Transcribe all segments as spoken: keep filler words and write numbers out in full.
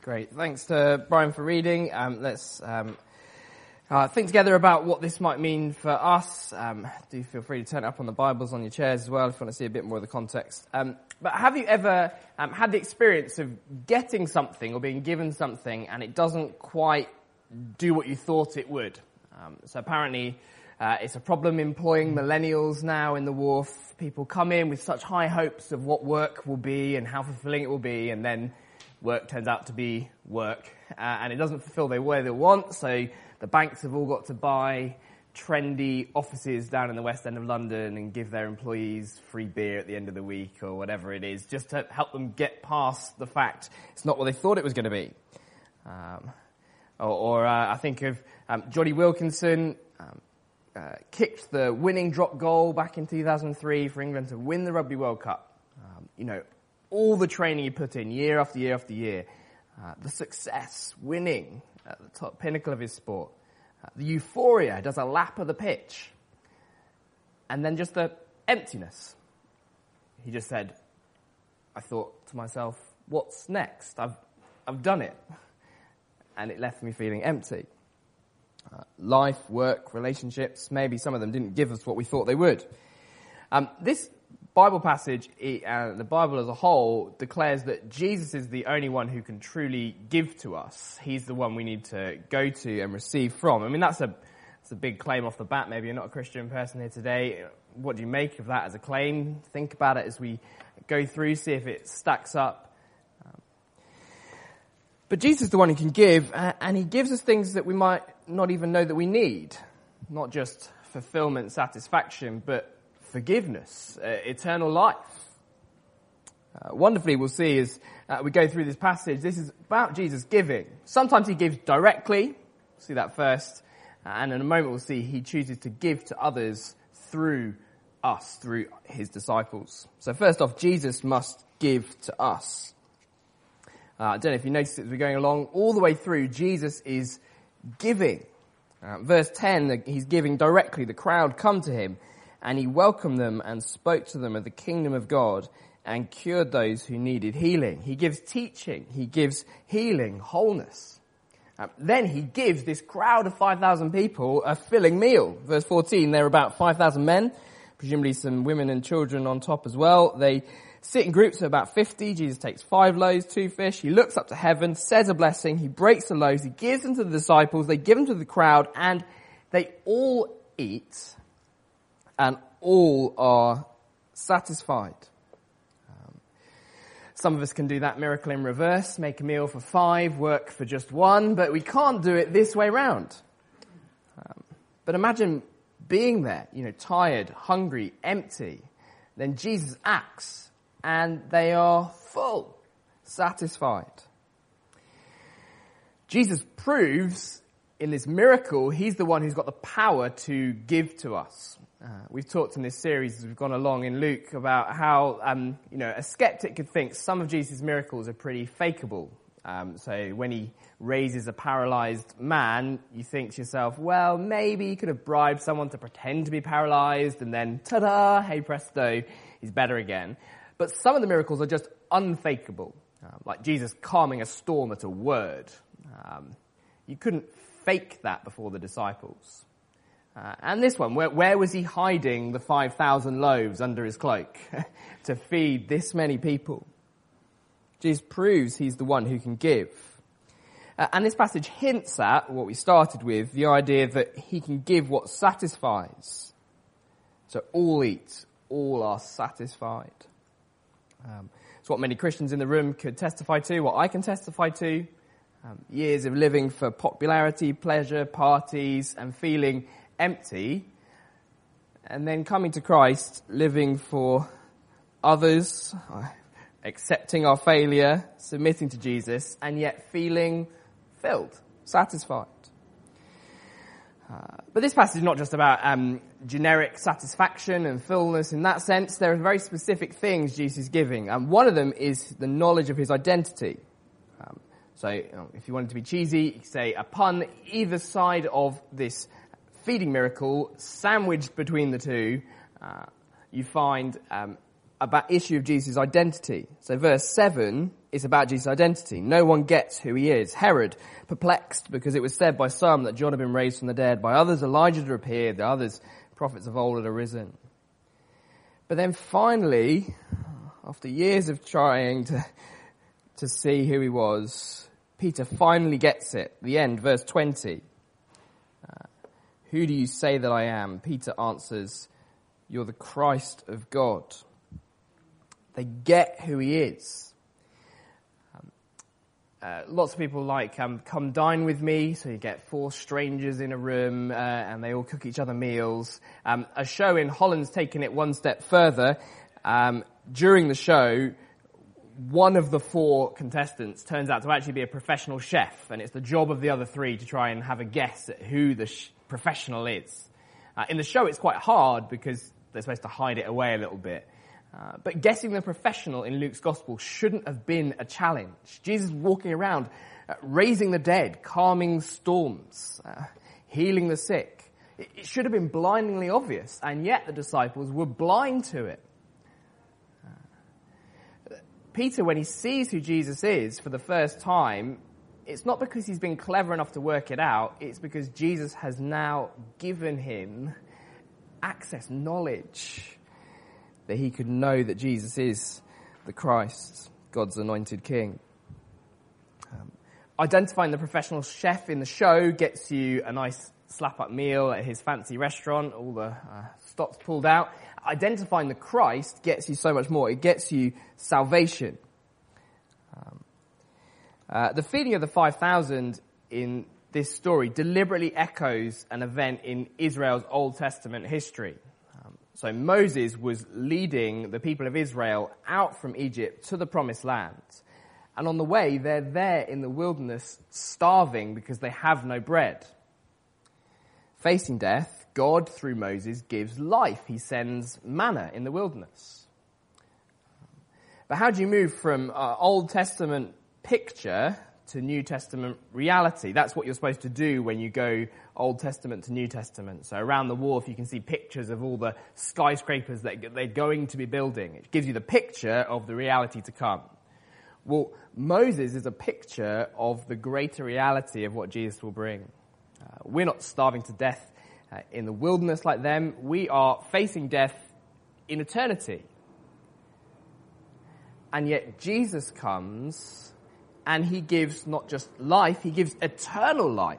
Great. Thanks to Brian for reading. Um, let's um, uh, think together about what this might mean for us. Um, do feel free to turn it up on the Bibles on your chairs as well if you want to see a bit more of the context. Um, but have you ever um, had the experience of getting something or being given something and it doesn't quite do what you thought it would? Um, so apparently uh, it's a problem employing millennials now in the wharf. People come in with such high hopes of what work will be and how fulfilling it will be, and then work turns out to be work, uh, and it doesn't fulfill the way they want, so the banks have all got to buy trendy offices down in the West End of London and give their employees free beer at the end of the week or whatever it is, just to help them get past the fact it's not what they thought it was going to be. Um, or or uh, I think of um, Johnny Wilkinson, um, uh, kicked the winning drop goal back in two thousand three for England to win the Rugby World Cup. Um, you know, all the training he put in year after year after year, uh, the success, winning at the top pinnacle of his sport, uh, the euphoria, does a lap of the pitch, and then just the emptiness. He just said, I thought to myself, what's next? I've, I've done it. And it left me feeling empty. Uh, life, work, relationships, maybe some of them didn't give us what we thought they would. Um, this Bible passage, and the Bible as a whole, declares that Jesus is the only one who can truly give to us. He's the one we need to go to and receive from. I mean, that's a, that's a big claim off the bat. Maybe you're not a Christian person here today. What do you make of that as a claim? Think about it as we go through, see if it stacks up. Um, but Jesus is the one who can give, and he gives us things that we might not even know that we need. Not just fulfillment, satisfaction, but forgiveness, uh, eternal life. Uh, wonderfully, we'll see as uh, we go through this passage, this is about Jesus giving. Sometimes he gives directly. We'll see that first. Uh, and in a moment, we'll see he chooses to give to others through us, through his disciples. So first off, Jesus must give to us. Uh, I don't know if you noticed it as we're going along. All the way through, Jesus is giving. Uh, verse ten, he's giving directly. The crowd come to him, and he welcomed them and spoke to them of the kingdom of God and cured those who needed healing. He gives teaching. He gives healing, wholeness. Um, then he gives this crowd of five thousand people a filling meal. Verse fourteen, there are about five thousand men, presumably some women and children on top as well. They sit in groups of about fifty. Jesus takes five loaves, two fish. He looks up to heaven, says a blessing. He breaks the loaves. He gives them to the disciples. They give them to the crowd, and they all eat. And all are satisfied. Um, some of us can do that miracle in reverse, make a meal for five, work for just one, but we can't do it this way round. Um, but imagine being there, you know, tired, hungry, empty. Then Jesus acts, and they are full, satisfied. Jesus proves in this miracle, he's the one who's got the power to give to us. Uh, we've talked in this series as we've gone along in Luke about how, um, you know, a skeptic could think some of Jesus' miracles are pretty fakeable. Um, so when he raises a paralyzed man, you think to yourself, well, maybe he could have bribed someone to pretend to be paralyzed and then, ta-da, hey presto, he's better again. But some of the miracles are just unfakeable, uh, like Jesus calming a storm at a word. Um, you couldn't fake that before the disciples. Uh, and this one, where, where was he hiding the five thousand loaves under his cloak to feed this many people? Jesus proves he's the one who can give. Uh, and this passage hints at what we started with, the idea that he can give what satisfies. So all eat, all are satisfied. Um, it's what many Christians in the room could testify to, what I can testify to. Um, years of living for popularity, pleasure, parties, and feeling empty, and then coming to Christ, living for others, accepting our failure, submitting to Jesus, and yet feeling filled, satisfied. Uh, but this passage is not just about um, generic satisfaction and fullness in that sense. There are very specific things Jesus is giving, and one of them is the knowledge of his identity. Um, so you know, if you wanted to be cheesy, you could say upon either side of this feeding miracle, sandwiched between the two, uh, you find um, about issue of Jesus' identity. So verse seven is about Jesus' identity. No one gets who he is. Herod, perplexed because it was said by some that John had been raised from the dead, by others Elijah had appeared, the others prophets of old had arisen. But then finally, after years of trying to, to see who he was, Peter finally gets it. The end, verse twenty. Uh, who do you say that I am? Peter answers, you're the Christ of God. They get who he is. Um, uh, lots of people like, um, come dine with me. So you get four strangers in a room uh, and they all cook each other meals. Um, a show in Holland's taken it one step further. Um, during the show, one of the four contestants turns out to actually be a professional chef, and it's the job of the other three to try and have a guess at who the sh- professional is. Uh, in the show, it's quite hard because they're supposed to hide it away a little bit. Uh, but guessing the professional in Luke's gospel shouldn't have been a challenge. Jesus walking around, uh, raising the dead, calming storms, uh, healing the sick. It, it should have been blindingly obvious, and yet the disciples were blind to it. Uh, Peter, when he sees who Jesus is for the first time, it's not because he's been clever enough to work it out, it's because Jesus has now given him access, knowledge, that he could know that Jesus is the Christ, God's anointed king. Um, identifying the professional chef in the show gets you a nice slap-up meal at his fancy restaurant, all the uh, stops pulled out. Identifying the Christ gets you so much more. It gets you salvation. Um, uh, the feeding of the five thousand in this story deliberately echoes an event in Israel's Old Testament history. Um, so Moses was leading the people of Israel out from Egypt to the Promised Land. And on the way, they're there in the wilderness starving because they have no bread. Facing death, God, through Moses, gives life. He sends manna in the wilderness. But how do you move from uh, Old Testament picture to New Testament reality? That's what you're supposed to do when you go Old Testament to New Testament. So around the wharf, you can see pictures of all the skyscrapers that they're going to be building. It gives you the picture of the reality to come. Well, Moses is a picture of the greater reality of what Jesus will bring. Uh, we're not starving to death uh, in the wilderness like them. We are facing death in eternity. And yet Jesus comes and he gives not just life, he gives eternal life.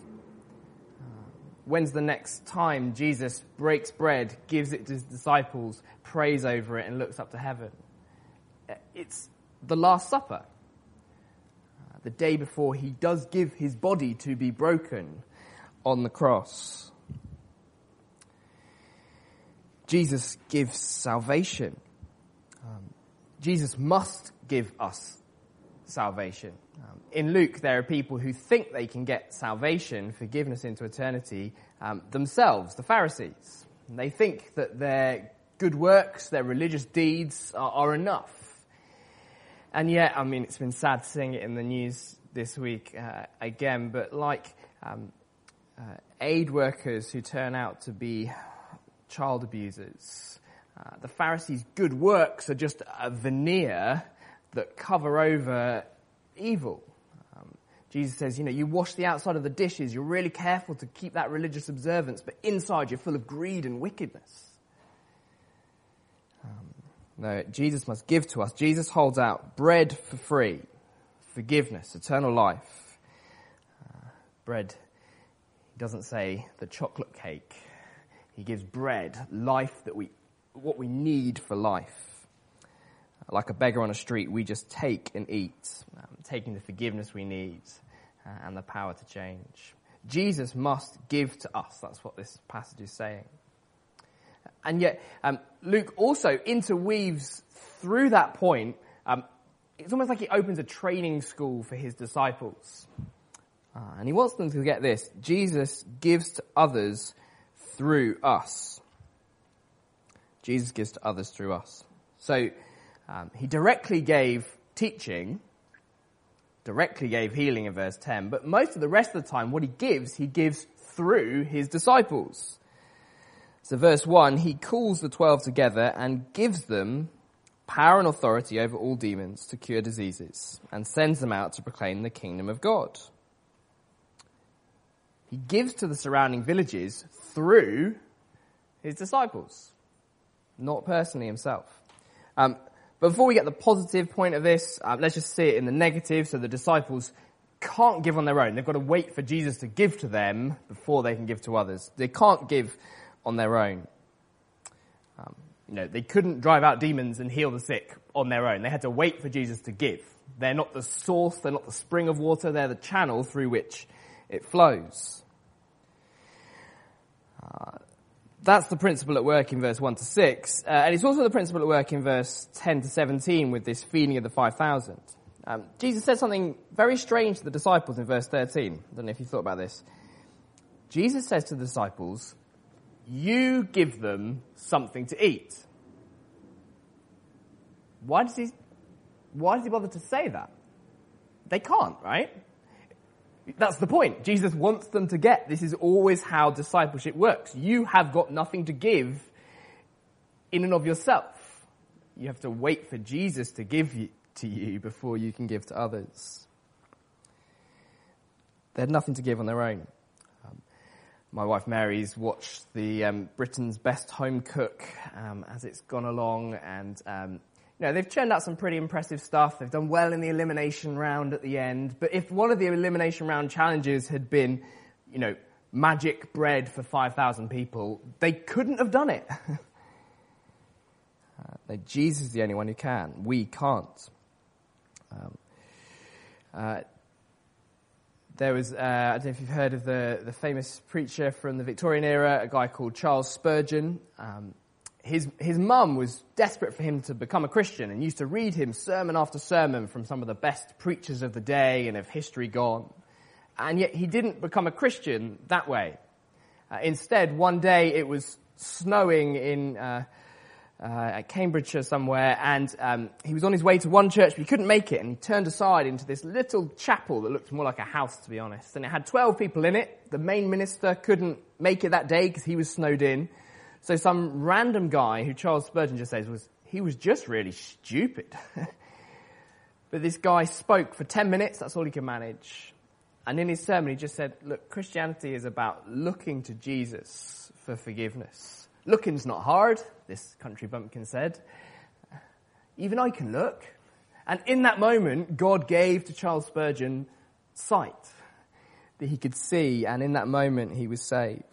When's the next time Jesus breaks bread, gives it to his disciples, prays over it, and looks up to heaven? It's the Last Supper. The day before he does give his body to be broken on the cross. Jesus gives salvation. Um, Jesus must give us salvation. Um, in Luke, there are people who think they can get salvation, forgiveness into eternity, um, themselves, the Pharisees. And they think that their good works, their religious deeds are, are enough. And yet, I mean, it's been sad seeing it in the news this week uh, again, but like um, uh, aid workers who turn out to be child abusers, uh, the Pharisees' good works are just a veneer that cover over evil. Um, Jesus says, you know, you wash the outside of the dishes, you're really careful to keep that religious observance, but inside you're full of greed and wickedness. Um, no, Jesus must give to us. Jesus holds out bread for free, forgiveness, eternal life. Uh, bread, he doesn't say the chocolate cake. He gives bread, life that we, what we need for life. Like a beggar on a street, we just take and eat, um, taking the forgiveness we need uh, and the power to change. Jesus must give to us. That's what this passage is saying. And yet, um, Luke also interweaves through that point. Um, it's almost like he opens a training school for his disciples. Uh, and he wants them to get this. Jesus gives to others through us. Jesus gives to others through us. So, Um, he directly gave teaching, directly gave healing in verse ten, but most of the rest of the time what he gives, he gives through his disciples. So verse one, he calls the twelve together and gives them power and authority over all demons to cure diseases, and sends them out to proclaim the kingdom of God. He gives to the surrounding villages through his disciples, not personally himself. Um, but before we get the positive point of this, uh, let's just see it in the negative. So the disciples can't give on their own. They've got to wait for Jesus to give to them before they can give to others. They can't give on their own. Um, you know, they couldn't drive out demons and heal the sick on their own. They had to wait for Jesus to give. They're not the source. They're not the spring of water. They're the channel through which it flows. Uh, that's the principle at work in verse one to six. Uh, and it's also the principle at work in verse ten to seventeen with this feeding of the five thousand. Um, Jesus said something very strange to the disciples in verse thirteen. I don't know if you thought about this. Jesus says to the disciples, you give them something to eat. Why does he, why does he bother to say that? They can't, right? That's the point. Jesus wants them to get. This is always how discipleship works. You have got nothing to give in and of yourself. You have to wait for Jesus to give you, to you before you can give to others. They had nothing to give on their own. Um, my wife Mary's watched the um, Britain's Best Home Cook um, as it's gone along, and um, you know, they've churned out some pretty impressive stuff. They've done well in the elimination round at the end. But if one of the elimination round challenges had been, you know, magic bread for five thousand people, they couldn't have done it. uh, Jesus is the only one who can. We can't. Um, uh, there was, uh, I don't know if you've heard of the, the famous preacher from the Victorian era, a guy called Charles Spurgeon. Um, his his mum was desperate for him to become a Christian and used to read him sermon after sermon from some of the best preachers of the day and of history gone. And yet he didn't become a Christian that way. Uh, instead, one day it was snowing in uh, uh, at Cambridgeshire somewhere, and um, he was on his way to one church, but he couldn't make it, and he turned aside into this little chapel that looked more like a house, to be honest. And it had twelve people in it. The main minister couldn't make it that day because he was snowed in. So some random guy, who Charles Spurgeon just says was, he was just really stupid. But this guy spoke for ten minutes, that's all he could manage. And in his sermon he just said, look, Christianity is about looking to Jesus for forgiveness. Looking's not hard, this country bumpkin said. Even I can look. And in that moment, God gave to Charles Spurgeon sight that he could see, and in that moment he was saved.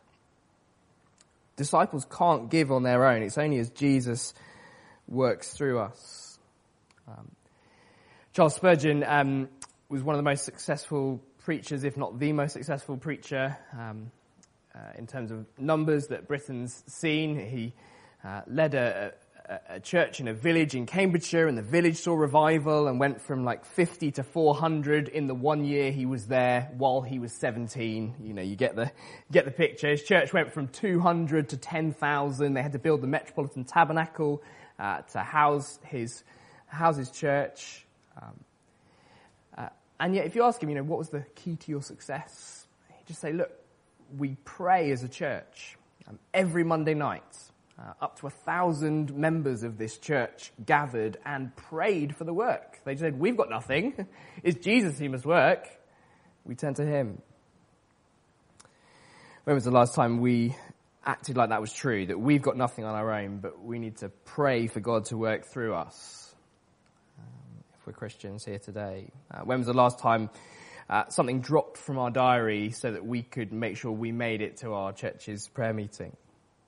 Disciples can't give on their own. It's only as Jesus works through us. Um, Charles Spurgeon um, was one of the most successful preachers, if not the most successful preacher, um, uh, in terms of numbers that Britain's seen. He uh, led a, a, a church in a village in Cambridgeshire, and the village saw revival and went from like fifty to four hundred in the one year he was there while he was seventeen. You know, you get the get the picture. His church went from two hundred to ten thousand. They had to build the Metropolitan Tabernacle uh, to house his house his church. Um, uh, and yet, if you ask him, you know, what was the key to your success? He'd just say, look, we pray as a church um, every Monday night. Uh, up to a thousand members of this church gathered and prayed for the work. They said, we've got nothing. It's Jesus who must work. We turn to him. When was the last time we acted like that was true, that we've got nothing on our own, but we need to pray for God to work through us? Um, if we're Christians here today. Uh, when was the last time uh, something dropped from our diary so that we could make sure we made it to our church's prayer meeting?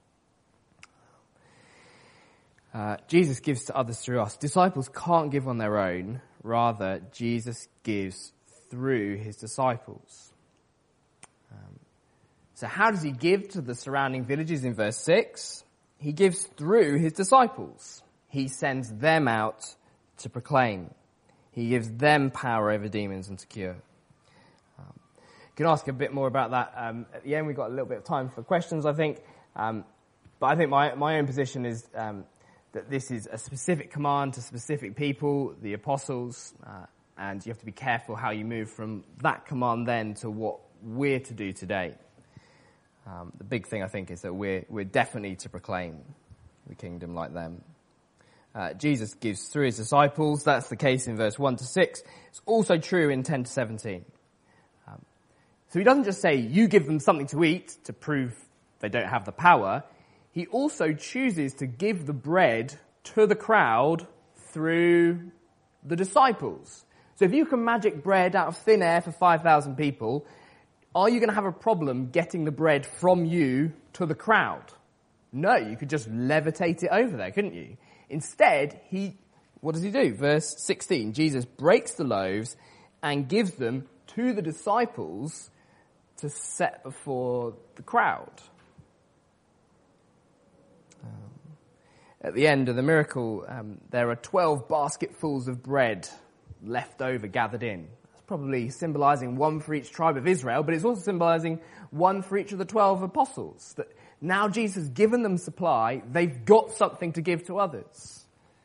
Uh, Jesus gives to others through us. Disciples can't give on their own. Rather, Jesus gives through his disciples. Um, so how does he give to the surrounding villages in verse six? He gives through his disciples. He sends them out to proclaim. He gives them power over demons and to cure. Um, you can ask a bit more about that um, at the end. We've got a little bit of time for questions, I think. Um, but I think my, my own position is um, that this is a specific command to specific people, the apostles, uh, and you have to be careful how you move from that command then to what we're to do today. Um, the big thing, I think, is that we're we're definitely to proclaim the kingdom like them. uh, Jesus gives through his disciples. That's the case in verse one to six. It's also true in ten to seventeen. Um, so he doesn't just say, you give them something to eat to prove they don't have the power. He also chooses to give the bread to the crowd through the disciples. So if you can magic bread out of thin air for five thousand people, are you going to have a problem getting the bread from you to the crowd? No, you could just levitate it over there, couldn't you? Instead, he, what does he do? Verse sixteen, Jesus breaks the loaves and gives them to the disciples to set before the crowd. Um, at the end of the miracle, um, there are twelve basketfuls of bread left over, gathered in. That's probably symbolizing one for each tribe of Israel, but it's also symbolizing one for each of the twelve apostles. That now Jesus has given them supply, they've got something to give to others.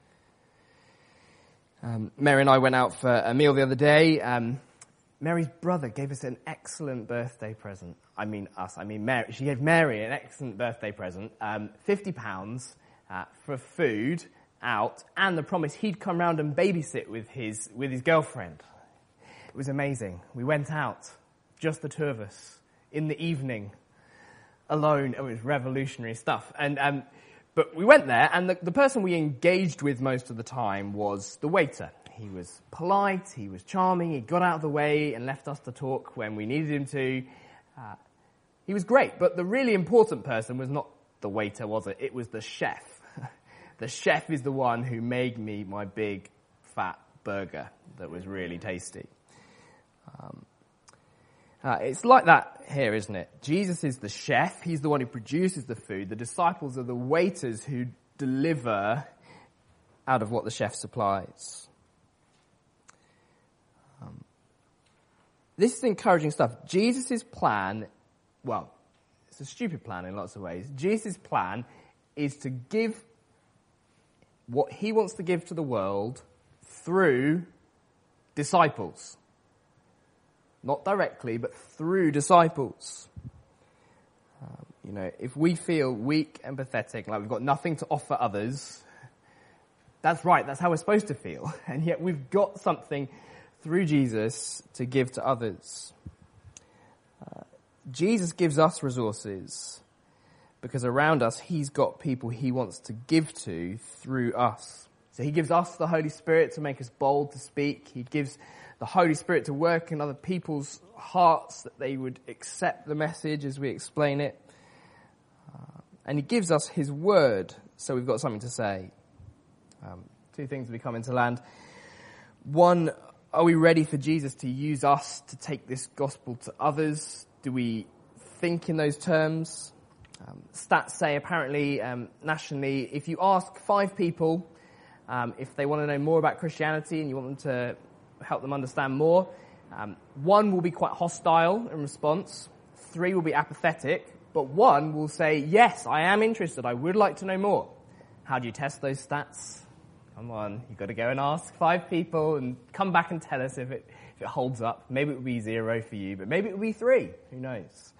Um, Mary and I went out for a meal the other day. Um, Mary's brother gave us an excellent birthday present. I mean us, I mean Mary. She gave Mary an excellent birthday present, um, fifty pounds uh, for food out, and the promise he'd come round and babysit with his with his girlfriend. It was amazing. We went out, just the two of us, in the evening, alone. It was revolutionary stuff. And um, but we went there, and the, the person we engaged with most of the time was the waiter. He was polite, he was charming, he got out of the way and left us to talk when we needed him to. Uh, he was great, but the really important person was not the waiter, was it? It was the chef. The chef is the one who made me my big, fat burger that was really tasty. Um, uh, it's like that here, isn't it? Jesus is the chef. He's the one who produces the food. The disciples are the waiters who deliver out of what the chef supplies. Um, this is encouraging stuff. Jesus' plan, well, it's a stupid plan in lots of ways. Jesus' plan is to give what he wants to give to the world through disciples. Not directly, but through disciples. Um, you know, if we feel weak and pathetic, like we've got nothing to offer others, that's right, that's how we're supposed to feel. And yet we've got something through Jesus to give to others. Uh, Jesus gives us resources because around us, he's got people he wants to give to through us. So he gives us the Holy Spirit to make us bold to speak. He gives the Holy Spirit to work in other people's hearts that they would accept the message as we explain it. Uh, and he gives us his word, so we've got something to say. Um, two things we come into land. One, are we ready for Jesus to use us to take this gospel to others? Do we think in those terms? Um, stats say apparently um, nationally, if you ask five people um, if they want to know more about Christianity and you want them to help them understand more, um, one will be quite hostile in response, three will be apathetic, but one will say, yes, I am interested, I would like to know more. How do you test those stats? Come on, you've got to go and ask five people and come back and tell us if it if it holds up. Maybe it will be zero for you, but maybe it will be three. Who knows?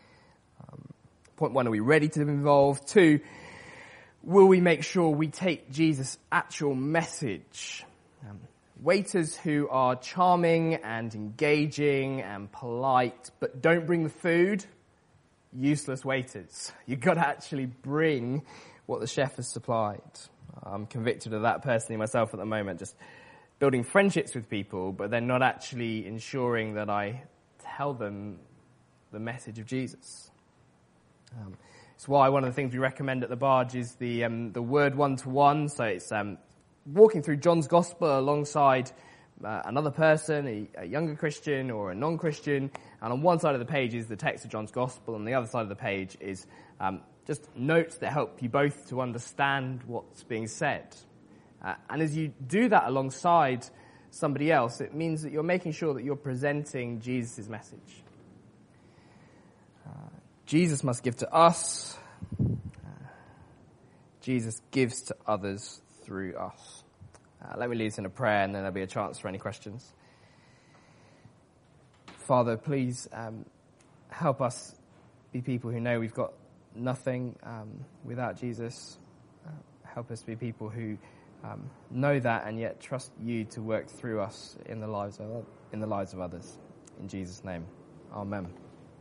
Um, point one, are we ready to be involved? Two, will we make sure we take Jesus' actual message? Um, waiters who are charming and engaging and polite, but don't bring the food, useless waiters. You've got to actually bring what the chef has supplied. I'm convicted of that personally myself at the moment, just building friendships with people, but then not actually ensuring that I tell them the message of Jesus. Um, it's why one of the things we recommend at the Barge is the um, the word one-to-one. So it's um, walking through John's Gospel alongside uh, another person, a, a younger Christian or a non-Christian, and on one side of the page is the text of John's Gospel, and the other side of the page is um, just notes that help you both to understand what's being said. Uh, and as you do that alongside somebody else, it means that you're making sure that you're presenting Jesus' message. Uh, Jesus must give to us. Uh, Jesus gives to others through us. Uh, let me lead us in a prayer, and then there'll be a chance for any questions. Father, please um, help us be people who know we've got nothing um, without Jesus. Uh, help us be people who um, know that and yet trust you to work through us in the lives of in the lives of others. In Jesus' name, amen.